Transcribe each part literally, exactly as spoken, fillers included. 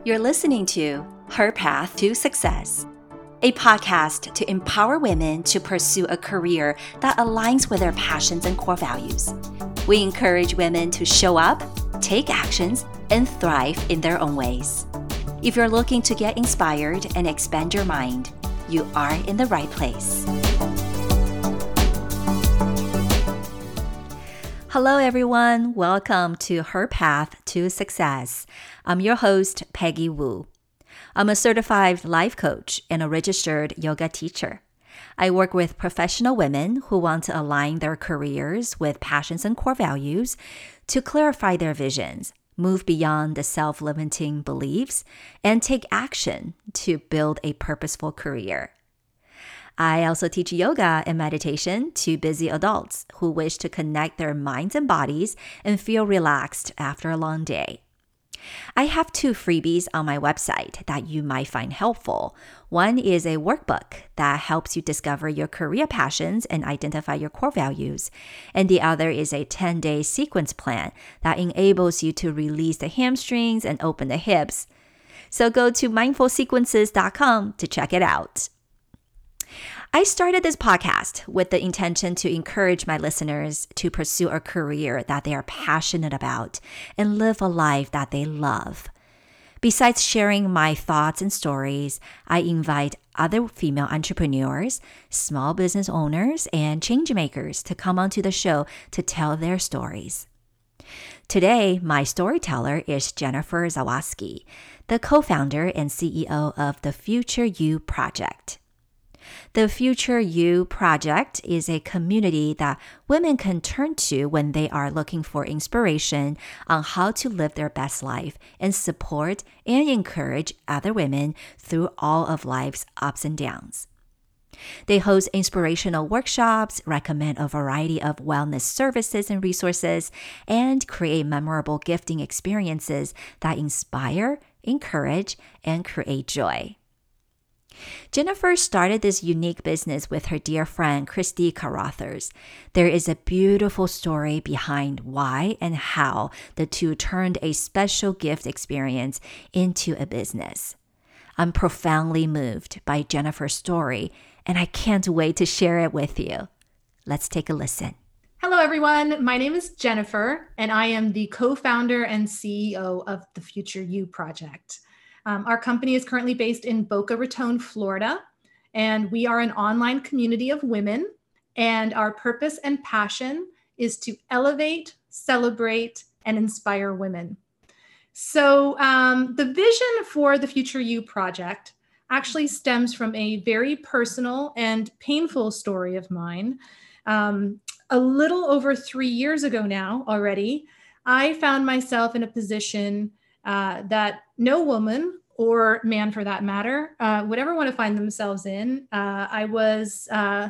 You're listening to Her Path to Success, a podcast to empower women to pursue a career that aligns with their passions and core values. We encourage women to show up, take actions, and thrive in their own ways. If you're looking to get inspired and expand your mind, you are in the right place. Hello, everyone. Welcome to Her Path to Success. I'm your host, Peggy Wu. I'm a certified life coach and a registered yoga teacher. I work with professional women who want to align their careers with passions and core values to clarify their visions, move beyond the self-limiting beliefs, and take action to build a purposeful career. I also teach yoga and meditation to busy adults who wish to connect their minds and bodies and feel relaxed after a long day. I have two freebies on my website that you might find helpful. One is a workbook that helps you discover your career passions and identify your core values. And the other is a ten-day sequence plan that enables you to release the hamstrings and open the hips. So go to mindful sequences dot com to check it out. I started this podcast with the intention to encourage my listeners to pursue a career that they are passionate about and live a life that they love. Besides sharing my thoughts and stories, I invite other female entrepreneurs, small business owners, and change makers to come onto the show to tell their stories. Today, my storyteller is Jennifer Zawaski, the co-founder and C E O of the Future You Project. The Future You Project is a community that women can turn to when they are looking for inspiration on how to live their best life and support and encourage other women through all of life's ups and downs. They host inspirational workshops, recommend a variety of wellness services and resources, and create memorable gifting experiences that inspire, encourage, and create joy. Jennifer started this unique business with her dear friend, Christy Carruthers. There is a beautiful story behind why and how the two turned a special gift experience into a business. I'm profoundly moved by Jennifer's story, and I can't wait to share it with you. Let's take a listen. Hello, everyone. My name is Jennifer, and I am the co-founder and C E O of the Future You Project. Um, our company is currently based in Boca Raton, Florida, and we are an online community of women, and our purpose and passion is to elevate, celebrate, and inspire women. So um, the vision for the Future You Project actually stems from a very personal and painful story of mine. Um, a little over three years ago now already, I found myself in a position Uh, that no woman or man for that matter uh, would ever want to find themselves in. Uh, I was uh,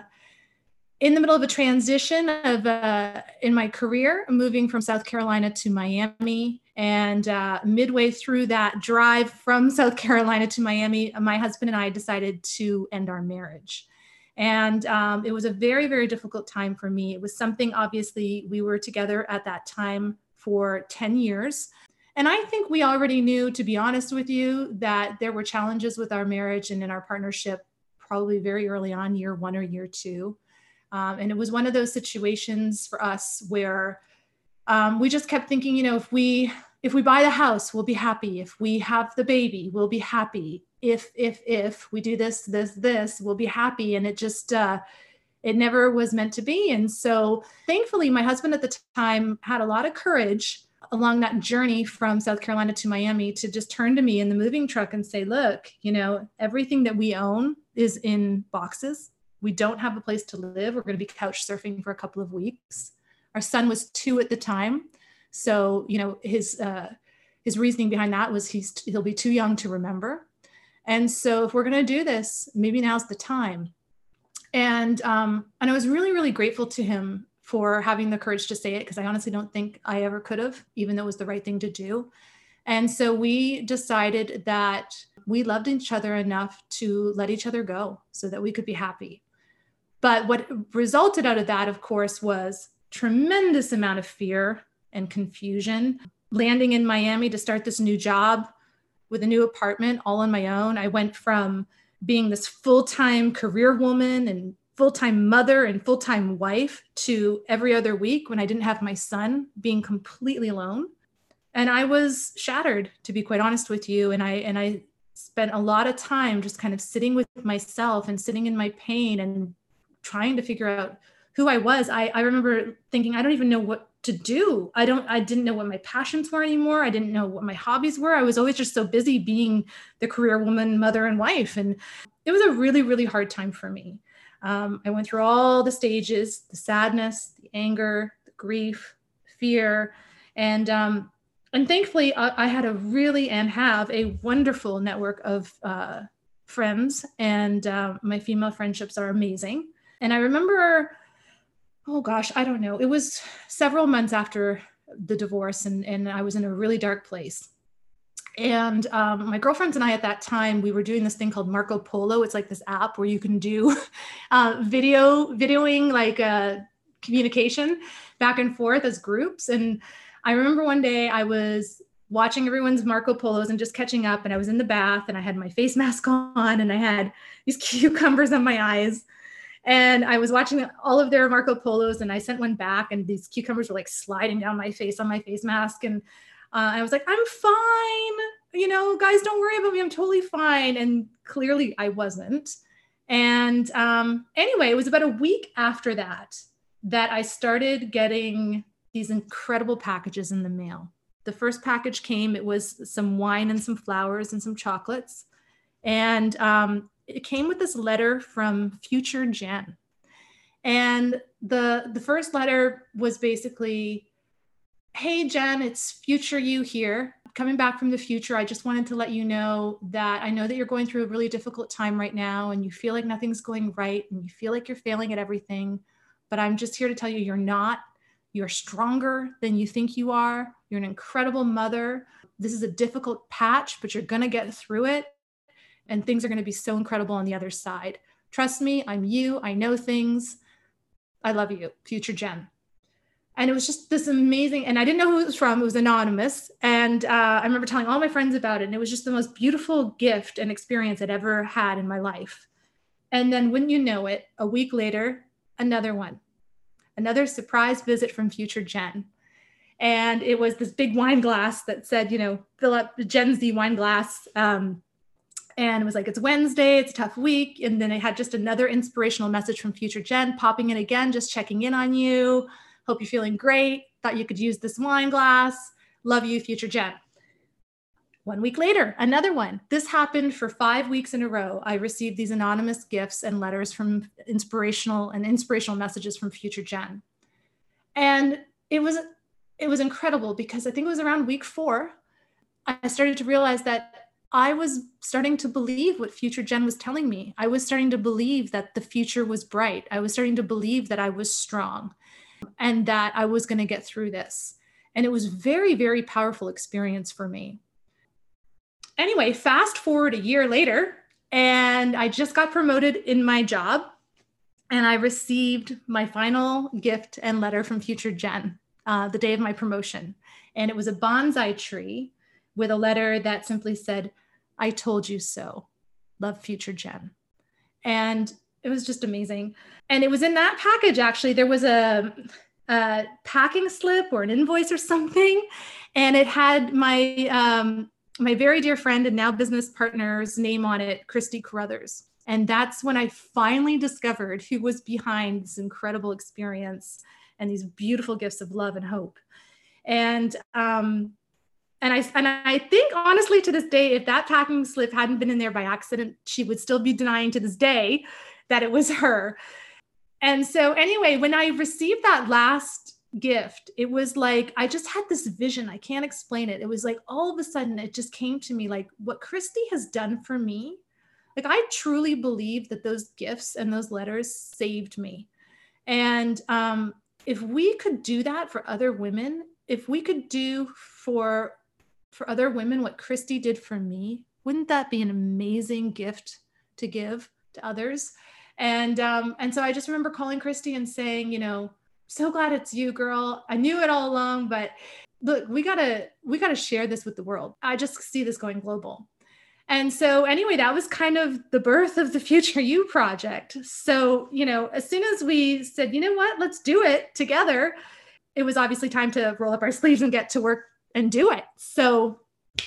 in the middle of a transition of uh, in my career, moving from South Carolina to Miami. And uh, midway through that drive from South Carolina to Miami, my husband and I decided to end our marriage. And um, it was a very, very difficult time for me. It was something, obviously, we were together at that time for ten years. And I think we already knew, to be honest with you, that there were challenges with our marriage and in our partnership probably very early on, year one or year two. Um, and it was one of those situations for us where um, we just kept thinking, you know, if we if we buy the house, we'll be happy. If we have the baby, we'll be happy. If if if we do this, this, this, we'll be happy. And it just uh, it never was meant to be. And so thankfully, my husband at the time had a lot of courage along that journey from South Carolina to Miami to just turn to me in the moving truck and say, look, you know, everything that we own is in boxes. We don't have a place to live. We're going to be couch surfing for a couple of weeks. Our son was two at the time. So, you know, his, uh, his reasoning behind that was he's, he'll be too young to remember. And so if we're going to do this, maybe now's the time. And, um, and I was really, really grateful to him for having the courage to say it, because I honestly don't think I ever could have, even though it was the right thing to do. And so we decided that we loved each other enough to let each other go so that we could be happy. But what resulted out of that, of course, was tremendous amount of fear and confusion. Landing in Miami to start this new job, with a new apartment all on my own. I went from being this full-time career woman and full-time mother and full-time wife to every other week when I didn't have my son, being completely alone. And I was shattered, to be quite honest with you. And I and I spent a lot of time just kind of sitting with myself and sitting in my pain and trying to figure out who I was. I, I remember thinking, I don't even know what to do. I don't, I didn't know what my passions were anymore. I didn't know what my hobbies were. I was always just so busy being the career woman, mother, and wife. And it was a really, really hard time for me. Um, I went through all the stages, the sadness, the anger, the grief, fear. And, um, and thankfully I, I had a really, and have a wonderful network of uh, friends, and uh, my female friendships are amazing. And I remember, oh gosh, I don't know. It was several months after the divorce, and, and I was in a really dark place. And um, my girlfriends and I at that time, we were doing this thing called Marco Polo. It's like this app where you can do uh, video, videoing like uh, communication back and forth as groups. And I remember one day I was watching everyone's Marco Polos and just catching up, and I was in the bath and I had my face mask on and I had these cucumbers on my eyes. And I was watching all of their Marco Polos, and I sent one back, and these cucumbers were like sliding down my face on my face mask. And uh, I was like, I'm fine. You know, guys, don't worry about me. I'm totally fine. And clearly I wasn't. And um, anyway, it was about a week after that, that I started getting these incredible packages in the mail. The first package came, it was some wine and some flowers and some chocolates. And um, it came with this letter from future Jen. And the, the first letter was basically, hey, Jen, it's future you here. Coming back from the future, I just wanted to let you know that I know that you're going through a really difficult time right now, and you feel like nothing's going right, and you feel like you're failing at everything. But I'm just here to tell you, you're not. You're stronger than you think you are. You're an incredible mother. This is a difficult patch, but you're going to get through it. And things are going to be so incredible on the other side. Trust me, I'm you. I know things. I love you, future Jen. And it was just this amazing, and I didn't know who it was from. It was anonymous. And uh, I remember telling all my friends about it. And it was just the most beautiful gift and experience I'd ever had in my life. And then wouldn't you know it, a week later, another one, another surprise visit from future Jen. And it was this big wine glass that said, you know, fill up the Gen Z wine glass. Um, And it was like, it's Wednesday, it's a tough week. And then it had just another inspirational message from future Jen popping in again, just checking in on you. Hope you're feeling great. Thought you could use this wine glass. Love you, future Jen. One week later, another one. This happened for five weeks in a row. I received these anonymous gifts and letters from inspirational and inspirational messages from future Jen. And it was, it was incredible, because I think it was around week four, I started to realize that I was starting to believe what future Jen was telling me. I was starting to believe that the future was bright. I was starting to believe that I was strong and that I was going to get through this. And it was very, very powerful experience for me. Anyway, fast forward a year later, and I just got promoted in my job, and I received my final gift and letter from future Jen uh, the day of my promotion. And it was a bonsai tree with a letter that simply said, I told you so. Love, future Jen. And it was just amazing. And it was in that package, actually, there was a, a packing slip or an invoice or something. And it had my, um, my very dear friend and now business partner's name on it, Christy Carruthers. And that's when I finally discovered who was behind this incredible experience and these beautiful gifts of love and hope. And, um, And I, and I think, honestly, to this day, if that packing slip hadn't been in there by accident, she would still be denying to this day that it was her. And so anyway, when I received that last gift, it was like, I just had this vision. I can't explain it. It was like, all of a sudden, it just came to me, like, what Christy has done for me. Like, I truly believe that those gifts and those letters saved me. And um, if we could do that for other women, if we could do for for other women what Christy did for me, wouldn't that be an amazing gift to give to others? And um, and so I just remember calling Christy and saying, you know, so glad it's you, girl. I knew it all along, but look, we gotta, we gotta share this with the world. I just see this going global. And so anyway, that was kind of the birth of the Future You project. So, you know, as soon as we said, you know what, let's do it together, it was obviously time to roll up our sleeves and get to work and do it. So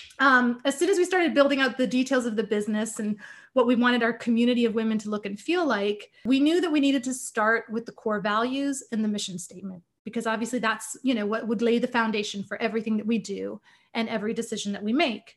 um, as soon as we started building out the details of the business and what we wanted our community of women to look and feel like, we knew that we needed to start with the core values and the mission statement, because obviously that's, you know, what would lay the foundation for everything that we do and every decision that we make.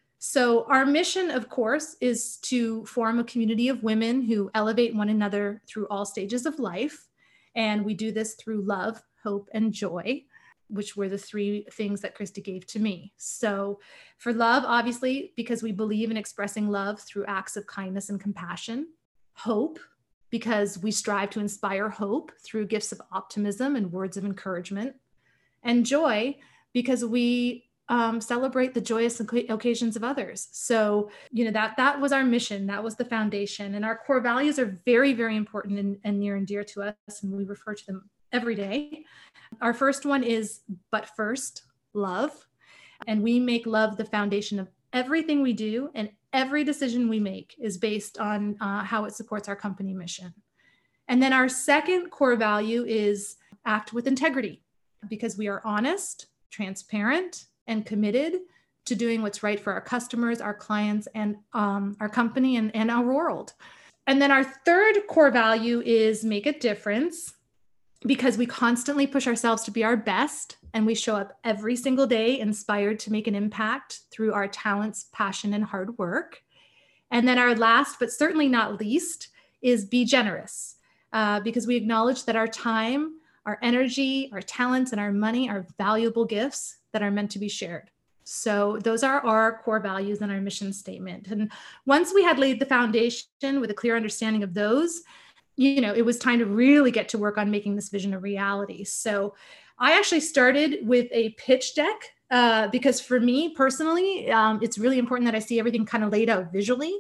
So our mission, of course, is to form a community of women who elevate one another through all stages of life. And we do this through love, hope, and joy, which were the three things that Christy gave to me. So for love, obviously, because we believe in expressing love through acts of kindness and compassion. Hope, because we strive to inspire hope through gifts of optimism and words of encouragement. And joy, because we Um, celebrate the joyous occasions of others. So, you know, that that was our mission. That was the foundation. And our core values are very, very important and, and near and dear to us. And we refer to them every day. Our first one is, but first, love. And we make love the foundation of everything we do. And every decision we make is based on uh, how it supports our company mission. And then our second core value is act with integrity, because we are honest, transparent, and committed to doing what's right for our customers, our clients, and um, our company and, and our world. And then our third core value is make a difference, because we constantly push ourselves to be our best, and we show up every single day inspired to make an impact through our talents, passion, and hard work. And then our last, but certainly not least, is be generous, uh, because we acknowledge that our time, our energy, our talents, and our money are valuable gifts that are meant to be shared. So those are our core values and our mission statement. And once we had laid the foundation with a clear understanding of those, you know, it was time to really get to work on making this vision a reality. So I actually started with a pitch deck uh, because for me personally, um, it's really important that I see everything kind of laid out visually.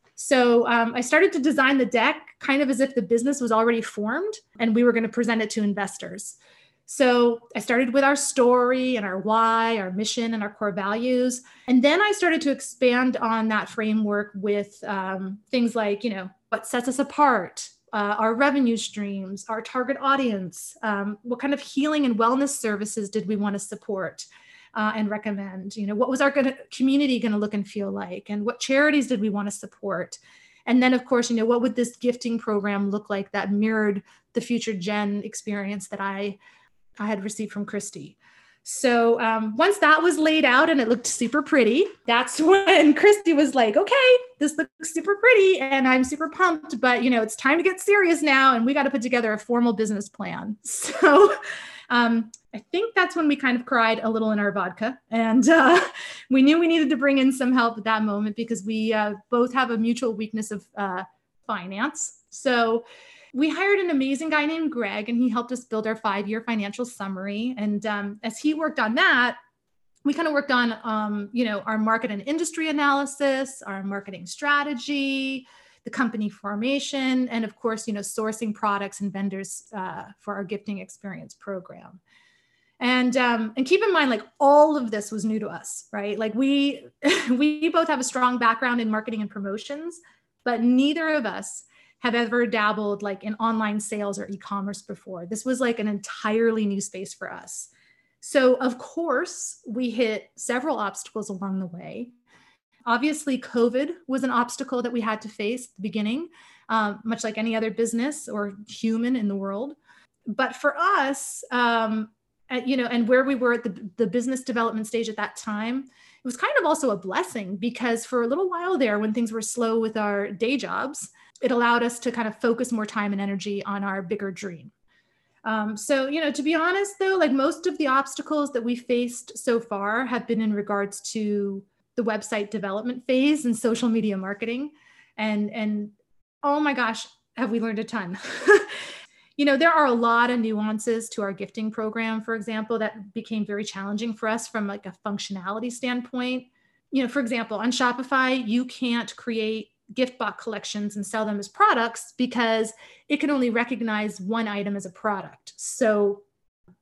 So um, I started to design the deck kind of as if the business was already formed and we were going to present it to investors. So I started with our story and our why, our mission, and our core values. And then I started to expand on that framework with um, things like, you know, what sets us apart, uh, our revenue streams, our target audience, um, what kind of healing and wellness services did we want to support uh, and recommend? You know, what was our gonna, community going to look and feel like? And what charities did we want to support? And then, of course, you know, what would this gifting program look like that mirrored the Future Gen experience that I I had received from Christy. So um, once that was laid out and it looked super pretty, that's when Christy was like, okay, this looks super pretty and I'm super pumped, but you know, it's time to get serious now. And we got to put together a formal business plan. So um, I think that's when we kind of cried a little in our vodka, and uh, we knew we needed to bring in some help at that moment because we uh, both have a mutual weakness of uh, finance. So we hired an amazing guy named Greg, and he helped us build our five-year financial summary. And um, as he worked on that, we kind of worked on, um, you know, our market and industry analysis, our marketing strategy, the company formation, and of course, you know, sourcing products and vendors uh, for our gifting experience program. And um, and keep in mind, like all of this was new to us, right? Like we we both have a strong background in marketing and promotions, but neither of us have ever dabbled like in online sales or e-commerce before. This was like an entirely new space for us. So of course, we hit several obstacles along the way. Obviously, COVID was an obstacle that we had to face at the beginning, um, much like any other business or human in the world. But for us, um, at, you know, and where we were at the, the business development stage at that time, it was kind of also a blessing because for a little while there, when things were slow with our day jobs, it allowed us to kind of focus more time and energy on our bigger dream. Um, so, you know, to be honest, though, like most of the obstacles that we faced so far have been in regards to the website development phase and social media marketing. And, and oh my gosh, have we learned a ton. You know, there are a lot of nuances to our gifting program, for example, that became very challenging for us from like a functionality standpoint. You know, for example, on Shopify, you can't create gift box collections and sell them as products because it can only recognize one item as a product. So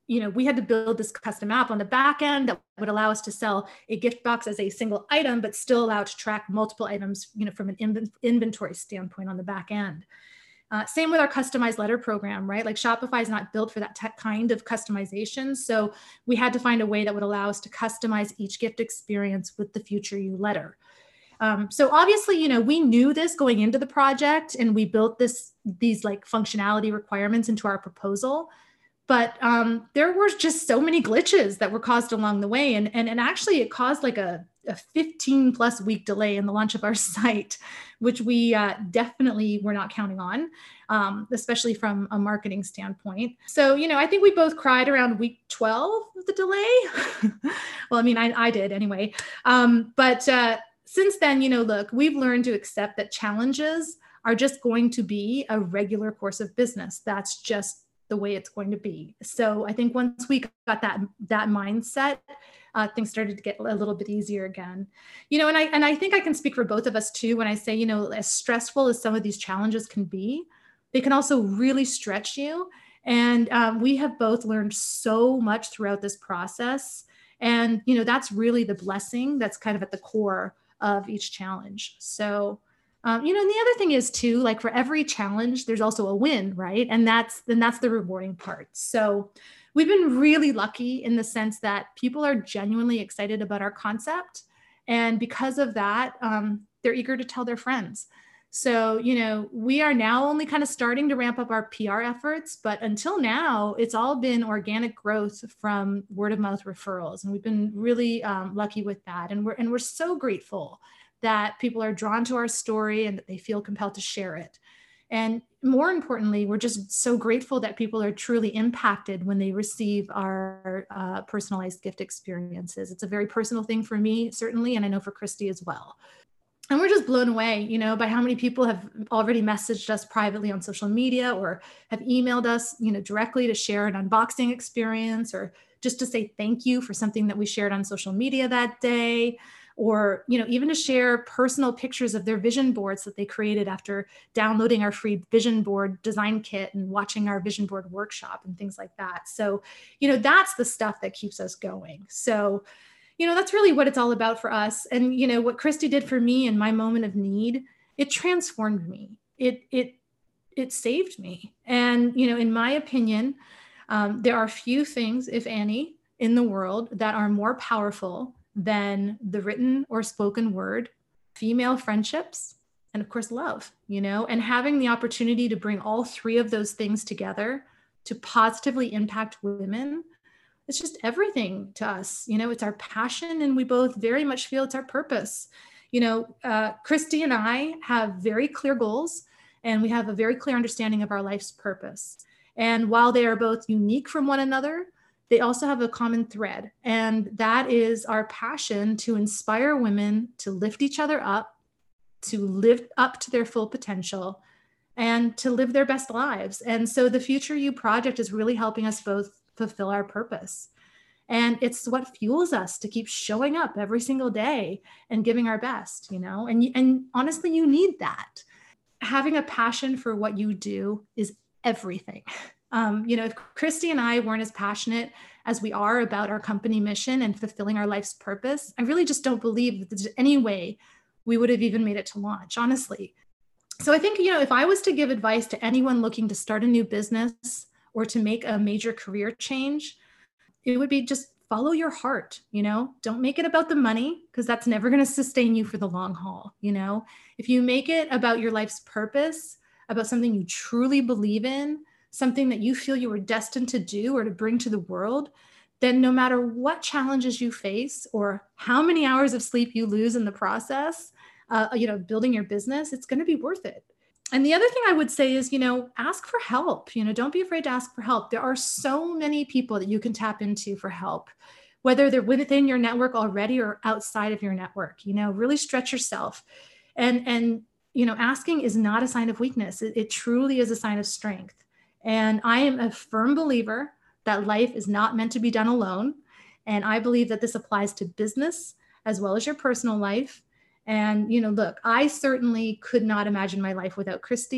you know, we had to build this custom app on the back end that would allow us to sell a gift box as a single item, but still allow to track multiple items, you know, from an inv- inventory standpoint on the back end. Uh, same with our customized letter program, right? Like Shopify is not built for that tech kind of customization. So we had to find a way that would allow us to customize each gift experience with the Future You letter. Um, so obviously, you know, we knew this going into the project, and we built this, these like functionality requirements into our proposal. But um, there were just so many glitches that were caused along the way. And, and, and actually it caused like a, a fifteen plus week delay in the launch of our site, which we uh, definitely were not counting on, um, especially from a marketing standpoint. So, you know, I think we both cried around week twelve of the delay. Well, I mean, I, I did anyway. Um, but uh, since then, you know, look, we've learned to accept that challenges are just going to be a regular course of business. That's just the way it's going to be. So I think once we got that that mindset, uh, things started to get a little bit easier again. You know, and I and I think I can speak for both of us too when I say, you know, as stressful as some of these challenges can be, they can also really stretch you. And um, we have both learned so much throughout this process. And, you know, that's really the blessing that's kind of at the core of each challenge. So Um, you know, and the other thing is too, like for every challenge, there's also a win, right? And that's then that's the rewarding part. So we've been really lucky in the sense that people are genuinely excited about our concept. And because of that, um, they're eager to tell their friends. So, you know, we are now only kind of starting to ramp up our P R efforts, but until now, it's all been organic growth from word of mouth referrals. And we've been really um, lucky with that. And we're, and we're so grateful that people are drawn to our story and that they feel compelled to share it. And more importantly, we're just so grateful that people are truly impacted when they receive our uh, personalized gift experiences. It's a very personal thing for me, certainly, and I know for Christy as well. And we're just blown away, you know, by how many people have already messaged us privately on social media or have emailed us, you know, directly to share an unboxing experience or just to say thank you for something that we shared on social media that day. Or, you know, even to share personal pictures of their vision boards that they created after downloading our free vision board design kit and watching our vision board workshop and things like that. So, you know, that's the stuff that keeps us going. So, you know, that's really what it's all about for us. And, you know, what Christy did for me in my moment of need, it transformed me. It, it, it saved me. And, you know, in my opinion, um, there are few things, if any, in the world that are more powerful than the written or spoken word, female friendships, and of course, love, you know, and having the opportunity to bring all three of those things together to positively impact women. It's just everything to us. You know, it's our passion, and we both very much feel it's our purpose. You know, uh, Christy and I have very clear goals, and we have a very clear understanding of our life's purpose. And while they are both unique from one another, they also have a common thread, and that is our passion to inspire women to lift each other up, to live up to their full potential, and to live their best lives. And so the Future You project is really helping us both fulfill our purpose. And it's what fuels us to keep showing up every single day and giving our best, you know, and, and honestly, you need that. Having a passion for what you do is everything. Um, you know, if Christy and I weren't as passionate as we are about our company mission and fulfilling our life's purpose, I really just don't believe that there's any way we would have even made it to launch, honestly. So I think, you know, if I was to give advice to anyone looking to start a new business or to make a major career change, it would be just follow your heart, you know, don't make it about the money because that's never going to sustain you for the long haul. You know, if you make it about your life's purpose, about something you truly believe in, something that you feel you were destined to do or to bring to the world, then no matter what challenges you face or how many hours of sleep you lose in the process, uh, you know, building your business, it's going to be worth it. And the other thing I would say is, you know, ask for help. You know, don't be afraid to ask for help. There are so many people that you can tap into for help, whether they're within your network already or outside of your network. You know, really stretch yourself. And, and you know, asking is not a sign of weakness. It, it truly is a sign of strength. And I am a firm believer that life is not meant to be done alone. And I believe that this applies to business as well as your personal life. And, you know, look, I certainly could not imagine my life without Christy.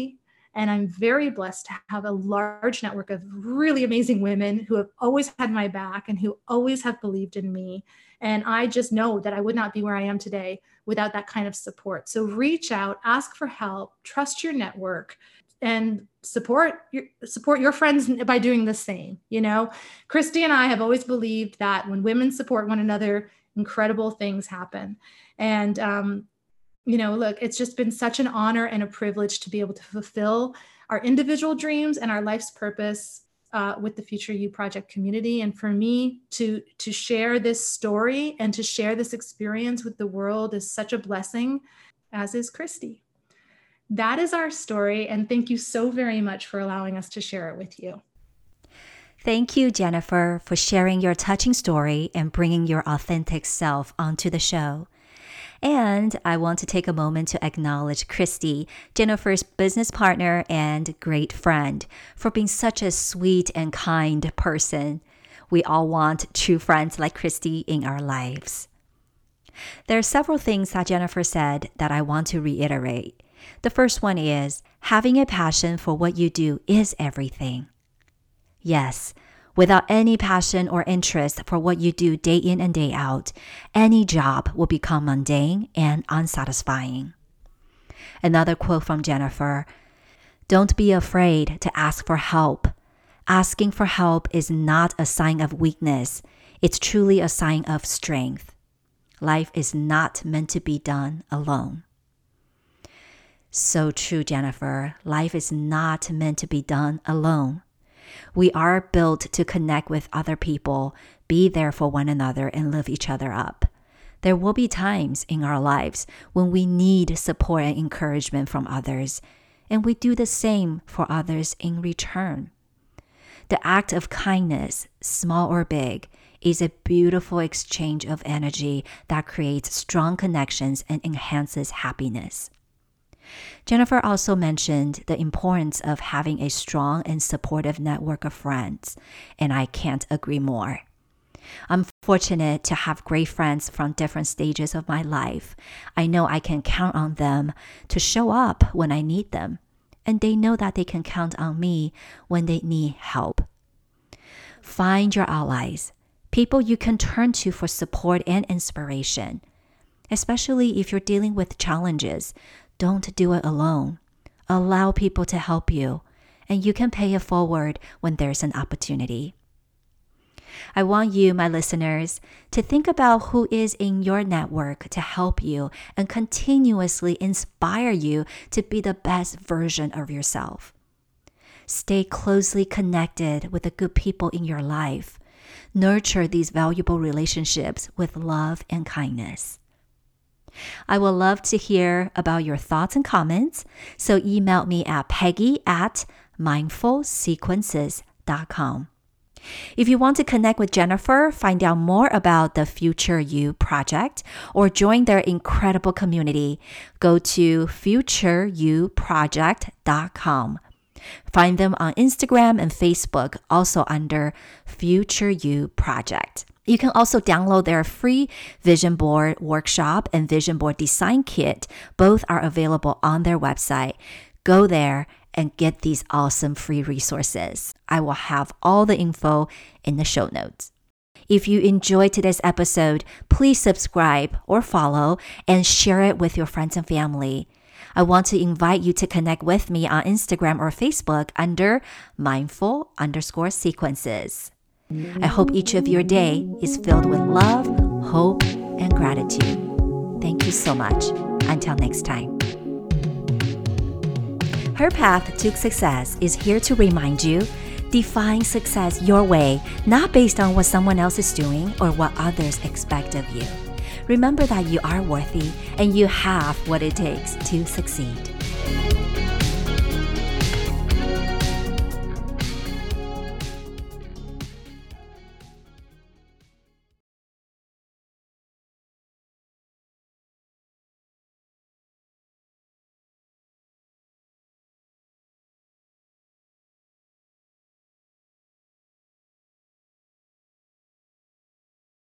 And I'm very blessed to have a large network of really amazing women who have always had my back and who always have believed in me. And I just know that I would not be where I am today without that kind of support. So reach out, ask for help, trust your network, and support your support your friends by doing the same. You know, Christy and I have always believed that when women support one another, incredible things happen. And um, you know, look, it's just been such an honor and a privilege to be able to fulfill our individual dreams and our life's purpose uh, with the Future You Project community. And for me to, to share this story and to share this experience with the world is such a blessing, as is Christy. That is our story. And thank you so very much for allowing us to share it with you. Thank you, Jennifer, for sharing your touching story and bringing your authentic self onto the show. And I want to take a moment to acknowledge Christy, Jennifer's business partner and great friend, for being such a sweet and kind person. We all want true friends like Christy in our lives. There are several things that Jennifer said that I want to reiterate. The first one is, having a passion for what you do is everything. Yes, without any passion or interest for what you do day in and day out, any job will become mundane and unsatisfying. Another quote from Jennifer, don't be afraid to ask for help. Asking for help is not a sign of weakness. It's truly a sign of strength. Life is not meant to be done alone. So true, Jennifer. Life is not meant to be done alone. We are built to connect with other people, be there for one another, and lift each other up. There will be times in our lives when we need support and encouragement from others, and we do the same for others in return. The act of kindness, small or big, is a beautiful exchange of energy that creates strong connections and enhances happiness. Jennifer also mentioned the importance of having a strong and supportive network of friends, and I can't agree more. I'm fortunate to have great friends from different stages of my life. I know I can count on them to show up when I need them, and they know that they can count on me when they need help. Find your allies, people you can turn to for support and inspiration. Especially if you're dealing with challenges, don't do it alone. Allow people to help you, and you can pay it forward when there's an opportunity. I want you, my listeners, to think about who is in your network to help you and continuously inspire you to be the best version of yourself. Stay closely connected with the good people in your life. Nurture these valuable relationships with love and kindness. I would love to hear about your thoughts and comments, so email me at peggy at mindful sequences dot com. If you want to connect with Jennifer, find out more about the Future You Project, or join their incredible community, go to future you project dot com. Find them on Instagram and Facebook, also under Future You Project. You can also download their free vision board workshop and vision board design kit. Both are available on their website. Go there and get these awesome free resources. I will have all the info in the show notes. If you enjoyed today's episode, please subscribe or follow and share it with your friends and family. I want to invite you to connect with me on Instagram or Facebook under mindful underscore sequences. I hope each of your day is filled with love, hope, and gratitude. Thank you so much. Until next time. Her Path to Success is here to remind you, define success your way, not based on what someone else is doing or what others expect of you. Remember that you are worthy and you have what it takes to succeed.